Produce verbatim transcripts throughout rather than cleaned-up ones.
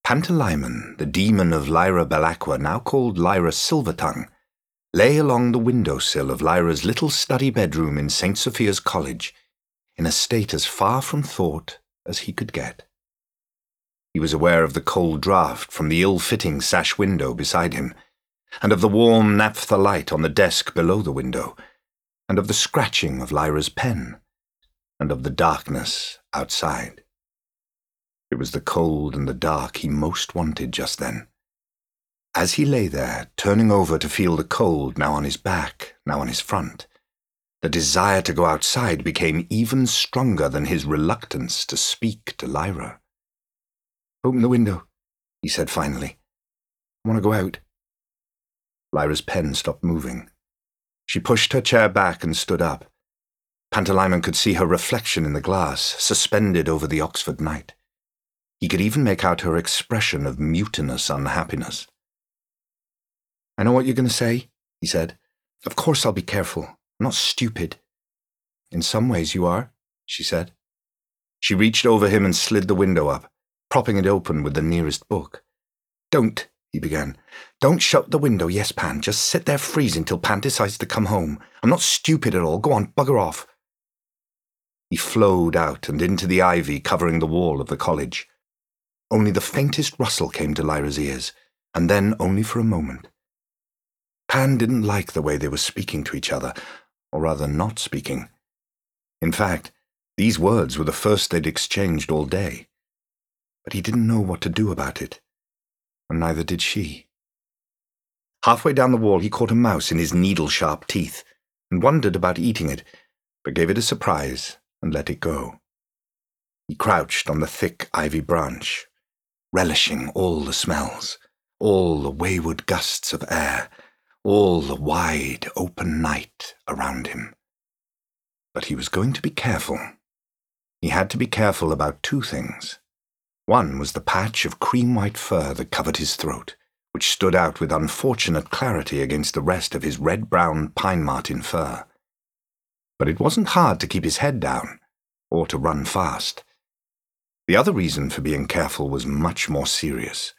Pantalaimon, the demon of Lyra Belacqua, now called Lyra Silvertongue, lay along the windowsill of Lyra's little study bedroom in Saint Sophia's College, in a state as far from thought as he could get. He was aware of the cold draught from the ill-fitting sash window beside him, and of the warm naphtha light on the desk below the window, and of the scratching of Lyra's pen, and of the darkness outside. It was the cold and the dark he most wanted just then. As he lay there, turning over to feel the cold now on his back, now on his front, the desire to go outside became even stronger than his reluctance to speak to Lyra. "Open the window," he said finally. "I want to go out." Lyra's pen stopped moving. She pushed her chair back and stood up. Pantalaimon could see her reflection in the glass, suspended over the Oxford night. He could even make out her expression of mutinous unhappiness. "I know what you're going to say," he said. "Of course I'll be careful. I'm not stupid." "In some ways you are," she said. She reached over him and slid the window up, propping it open with the nearest book. "Don't," he began. "Don't shut the window, yes, Pan. Just sit there freezing till Pan decides to come home. I'm not stupid at all. Go on, bugger off." He flowed out and into the ivy covering the wall of the college. Only the faintest rustle came to Lyra's ears, and then only for a moment. Pan didn't like the way they were speaking to each other, or rather not speaking. In fact, these words were the first they'd exchanged all day. But he didn't know what to do about it, and neither did she. Halfway down the wall he caught a mouse in his needle-sharp teeth, and wondered about eating it, but gave it a surprise and let it go. He crouched on the thick ivy branch, relishing all the smells, all the wayward gusts of air, all the wide, open night around him. But he was going to be careful. He had to be careful about two things. One was the patch of cream-white fur that covered his throat, which stood out with unfortunate clarity against the rest of his red-brown pine-marten fur. But it wasn't hard to keep his head down, or to run fast. The other reason for being careful was much more serious.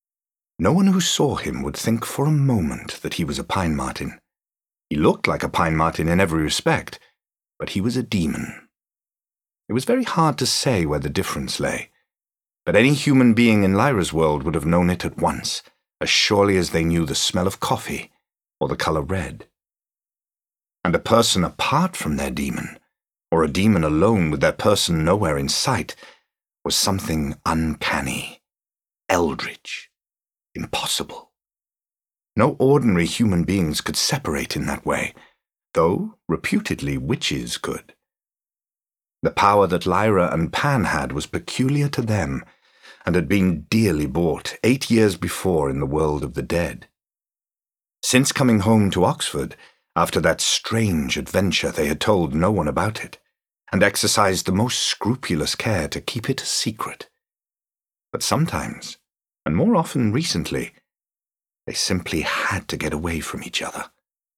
No one who saw him would think for a moment that he was a pine marten. He looked like a pine marten in every respect, but he was a demon. It was very hard to say where the difference lay, but any human being in Lyra's world would have known it at once, as surely as they knew the smell of coffee or the color red. And a person apart from their demon, or a demon alone with their person nowhere in sight, was something uncanny, eldritch, impossible. No ordinary human beings could separate in that way, though reputedly witches could. The power that Lyra and Pan had was peculiar to them, and had been dearly bought eight years before in the world of the dead. Since coming home to Oxford, after that strange adventure, they had told no one about it, and exercised the most scrupulous care to keep it a secret. But sometimes, and more often recently, they simply had to get away from each other.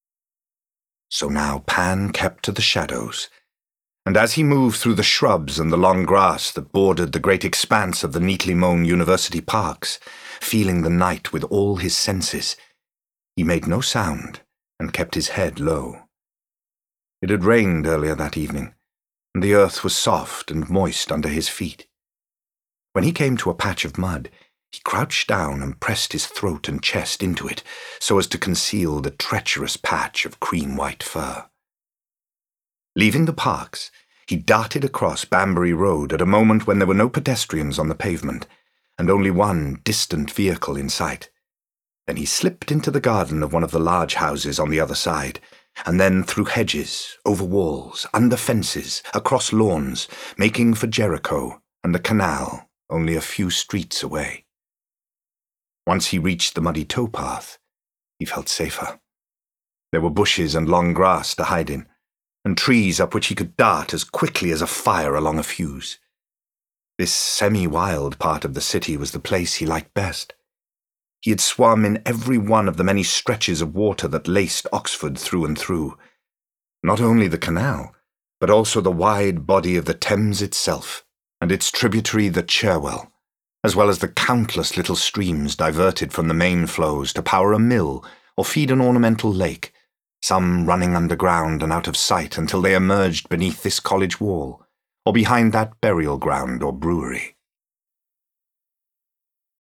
So now Pan kept to the shadows, and as he moved through the shrubs and the long grass that bordered the great expanse of the neatly mown university parks, feeling the night with all his senses, he made no sound and kept his head low. It had rained earlier that evening, and the earth was soft and moist under his feet. When he came to a patch of mud, he crouched down and pressed his throat and chest into it so as to conceal the treacherous patch of cream-white fur. Leaving the parks, he darted across Banbury Road at a moment when there were no pedestrians on the pavement, and only one distant vehicle in sight. Then he slipped into the garden of one of the large houses on the other side, and then through hedges, over walls, under fences, across lawns, making for Jericho and the canal only a few streets away. Once he reached the muddy towpath, he felt safer. There were bushes and long grass to hide in, and trees up which he could dart as quickly as a fire along a fuse. This semi-wild part of the city was the place he liked best. He had swum in every one of the many stretches of water that laced Oxford through and through. Not only the canal, but also the wide body of the Thames itself, and its tributary the Cherwell, as well as the countless little streams diverted from the main flows to power a mill or feed an ornamental lake, some running underground and out of sight until they emerged beneath this college wall, or behind that burial ground or brewery.